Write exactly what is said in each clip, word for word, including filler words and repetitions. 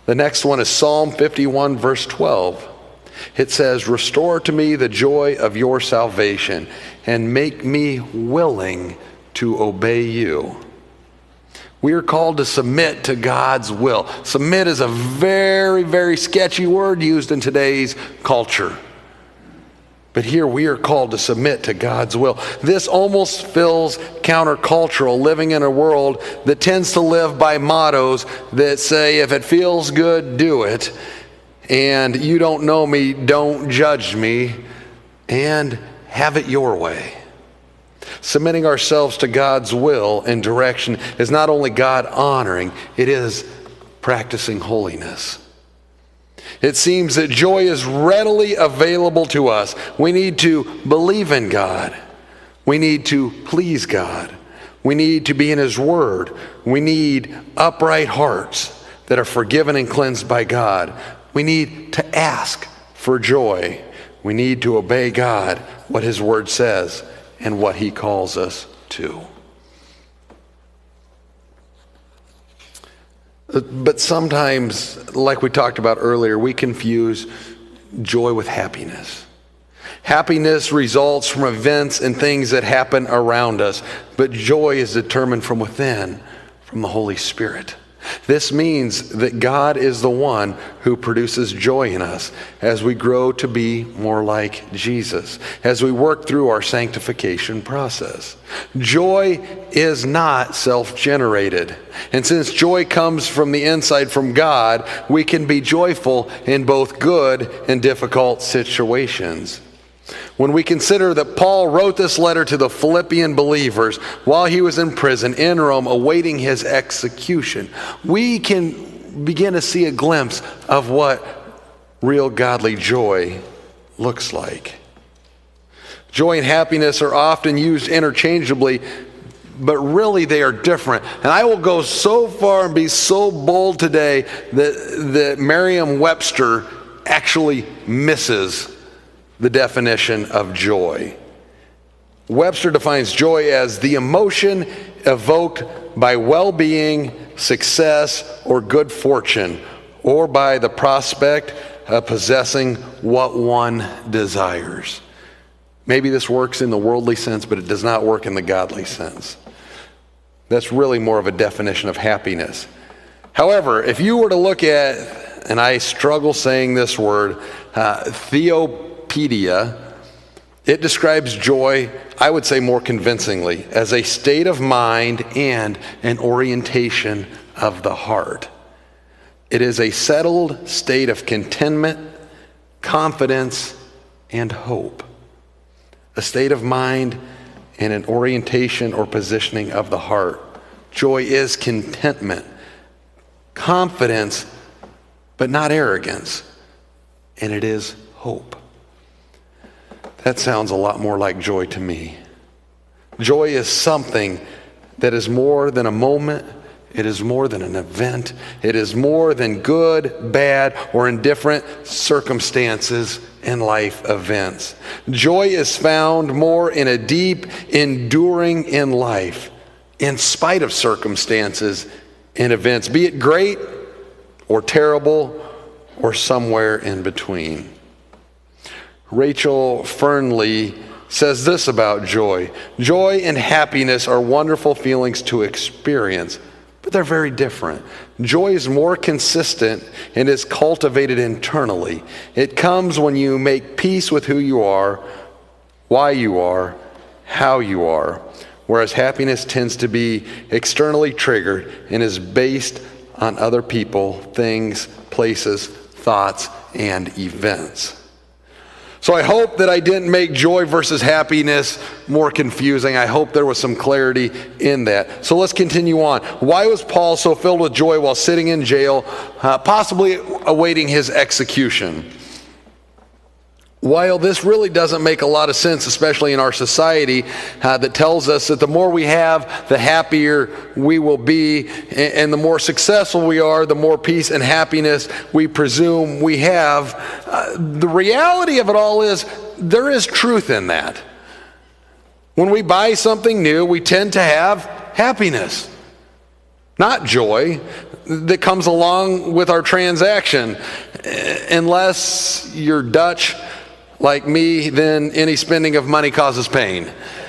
The next one is Psalm fifty-one, verse twelve. It says, "Restore to me the joy of your salvation and make me willing to obey you." We are called to submit to God's will. Submit is a very, very sketchy word used in today's culture. But here we are called to submit to God's will. This almost feels countercultural, living in a world that tends to live by mottos that say, if it feels good, do it. And you don't know me, don't judge me. And have it your way. Submitting ourselves to God's will and direction is not only God honoring, it is practicing holiness. It seems that joy is readily available to us. We need to believe in God. We need to please God. We need to be in His Word. We need upright hearts that are forgiven and cleansed by God. We need to ask for joy. We need to obey God, what His Word says, and what He calls us to. But sometimes, like we talked about earlier, we confuse joy with happiness. Happiness results from events and things that happen around us, but joy is determined from within, from the Holy Spirit. This means that God is the one who produces joy in us as we grow to be more like Jesus, as we work through our sanctification process. Joy is not self-generated. And since joy comes from the inside from God, we can be joyful in both good and difficult situations. When we consider that Paul wrote this letter to the Philippian believers while he was in prison in Rome awaiting his execution, we can begin to see a glimpse of what real godly joy looks like. Joy and happiness are often used interchangeably, but really they are different. And I will go so far and be so bold today that, that Merriam-Webster actually misses the definition of joy. Webster defines joy as the emotion evoked by well-being, success, or good fortune, or by the prospect of possessing what one desires. Maybe this works in the worldly sense, but it does not work in the godly sense. That's really more of a definition of happiness. However, if you were to look at, and I struggle saying this word, uh, theo it describes joy, I would say more convincingly, as a state of mind and an orientation of the heart. It is a settled state of contentment, confidence, and hope. A state of mind and an orientation or positioning of the heart. Joy is contentment, confidence, but not arrogance, and it is hope. That sounds a lot more like joy to me. Joy is something that is more than a moment. It is more than an event. It is more than good, bad, or indifferent circumstances and life events. Joy is found more in a deep enduring in life, in spite of circumstances and events, be it great or terrible or somewhere in between. Rachel Fernley says this about joy. Joy and happiness are wonderful feelings to experience, but they're very different. Joy is more consistent and is cultivated internally. It comes when you make peace with who you are, why you are, how you are, whereas happiness tends to be externally triggered and is based on other people, things, places, thoughts, and events. So I hope that I didn't make joy versus happiness more confusing. I hope there was some clarity in that. So let's continue on. Why was Paul so filled with joy while sitting in jail, uh, possibly awaiting his execution? While this really doesn't make a lot of sense, especially in our society uh, that tells us that the more we have, the happier we will be, and, and the more successful we are, the more peace and happiness we presume we have. Uh, the reality of it all is there is truth in that. When we buy something new, we tend to have happiness, not joy. that comes along with our transaction. Unless you're Dutch like me, then any spending of money causes pain.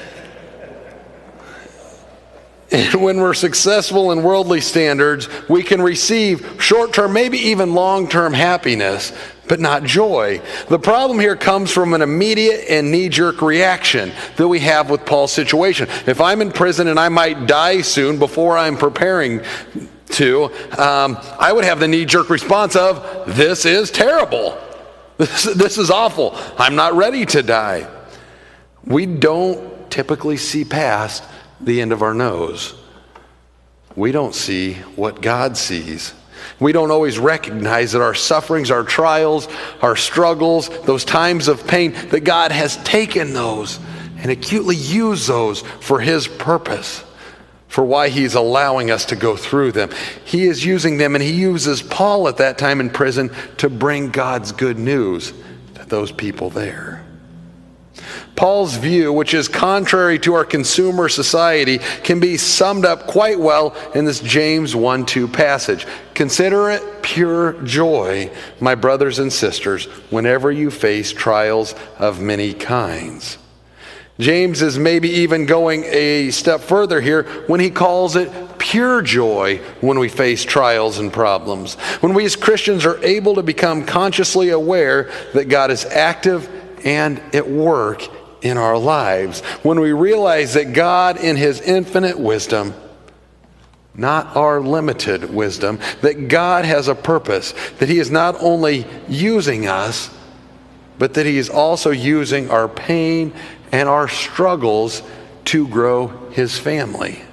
And when we're successful in worldly standards, we can receive short-term, maybe even long-term happiness, but not joy. The problem here comes from an immediate and knee-jerk reaction that we have with Paul's situation. If I'm in prison and I might die soon before I'm preparing to, um, I would have the knee-jerk response of, this is terrible. This, this is awful. I'm not ready to die. We don't typically see past the end of our nose. We don't see what God sees. We don't always recognize that our sufferings, our trials, our struggles, those times of pain, that God has taken those and acutely used those for His purpose, for why He's allowing us to go through them. He is using them, and He uses Paul at that time in prison to bring God's good news to those people there. Paul's view, which is contrary to our consumer society, can be summed up quite well in this James one two passage. Consider it pure joy, my brothers and sisters, whenever you face trials of many kinds. James is maybe even going a step further here when he calls it pure joy when we face trials and problems. When we as Christians are able to become consciously aware that God is active and at work in our lives. When we realize that God in His infinite wisdom, not our limited wisdom, that God has a purpose, that He is not only using us, but that He is also using our pain and our struggles to grow His family.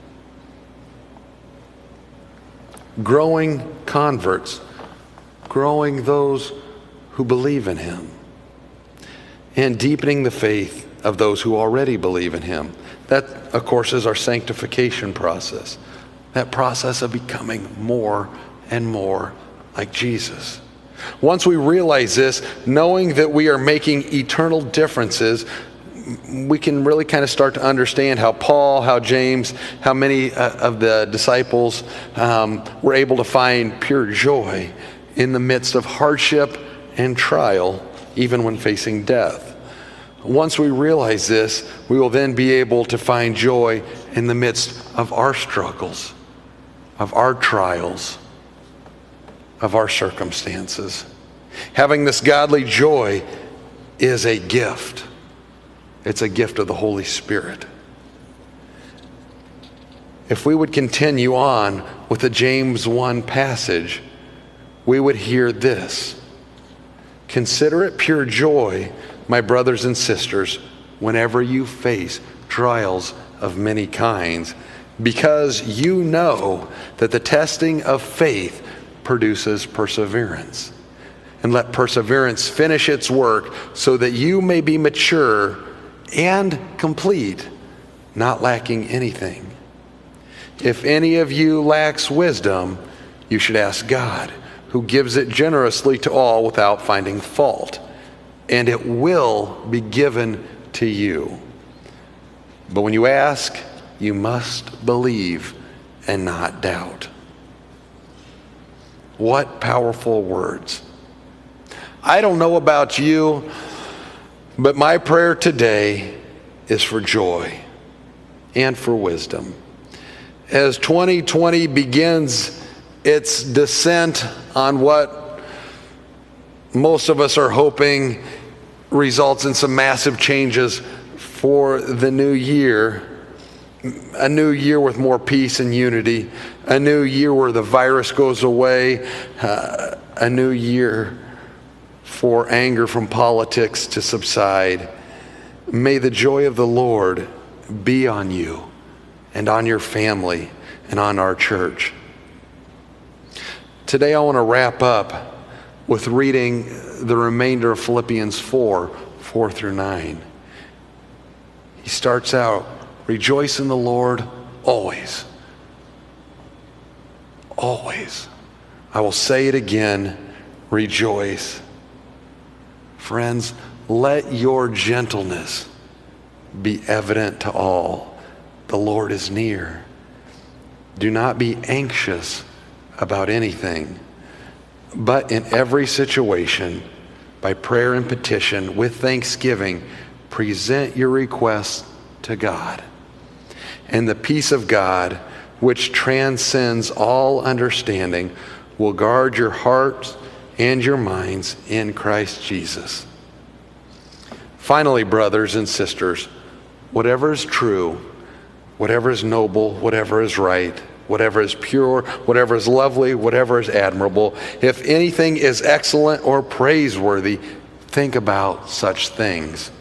Growing converts, growing those who believe in Him, and deepening the faith of those who already believe in Him. That, of course, is our sanctification process. That process of becoming more and more like Jesus. Once we realize this, knowing that we are making eternal differences, we can really kind of start to understand how Paul, how James, how many uh, of the disciples um, were able to find pure joy in the midst of hardship and trial, even when facing death. Once we realize this, we will then be able to find joy in the midst of our struggles, of our trials, of our circumstances. Having this godly joy is a gift. It's a gift of the Holy Spirit. If we would continue on with the James one passage, we would hear this. Consider it pure joy, my brothers and sisters, whenever you face trials of many kinds, because you know that the testing of faith produces perseverance. And let perseverance finish its work so that you may be mature and complete, not lacking anything. If any of you lacks wisdom, you should ask God, who gives it generously to all without finding fault, and it will be given to you. But when you ask, you must believe and not doubt. What powerful words. I don't know about you, but my prayer today is for joy and for wisdom. As twenty twenty begins its descent on what most of us are hoping results in some massive changes for the new year, a new year with more peace and unity, a new year where the virus goes away, uh, a new year for anger from politics to subside. May the joy of the Lord be on you and on your family and on our church. Today I want to wrap up with reading the remainder of Philippians four, four through nine. He starts out, rejoice in the Lord always. Always. I will say it again, rejoice. Friends, let your gentleness be evident to all. The Lord is near. Do not be anxious about anything, but in every situation, by prayer and petition, with thanksgiving, present your requests to God. And the peace of God, which transcends all understanding, will guard your hearts and your minds in Christ Jesus. Finally, brothers and sisters, whatever is true, whatever is noble, whatever is right, whatever is pure, whatever is lovely, whatever is admirable, if anything is excellent or praiseworthy, think about such things.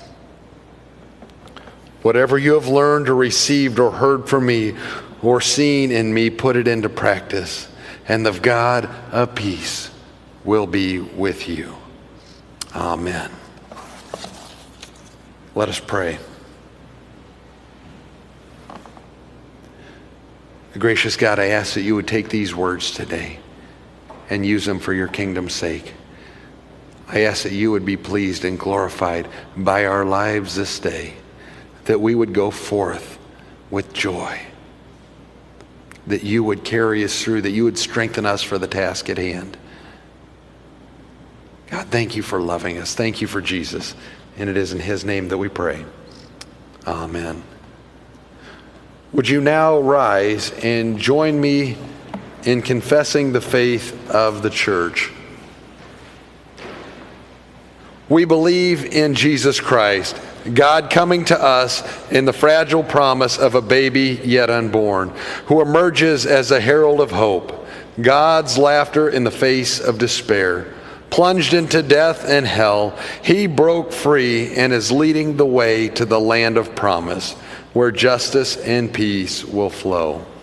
Whatever you have learned or received or heard from me or seen in me, put it into practice, and the God of peace will be with you. Amen. Let us pray. Gracious God, I ask that you would take these words today and use them for your kingdom's sake. I ask that you would be pleased and glorified by our lives this day, that we would go forth with joy, that you would carry us through, that you would strengthen us for the task at hand. God, thank you for loving us. Thank you for Jesus. And it is in his name that we pray. Amen. Would you now rise and join me in confessing the faith of the church? We believe in Jesus Christ, God coming to us in the fragile promise of a baby yet unborn, who emerges as a herald of hope, God's laughter in the face of despair. Plunged into death and hell, he broke free and is leading the way to the land of promise, where justice and peace will flow.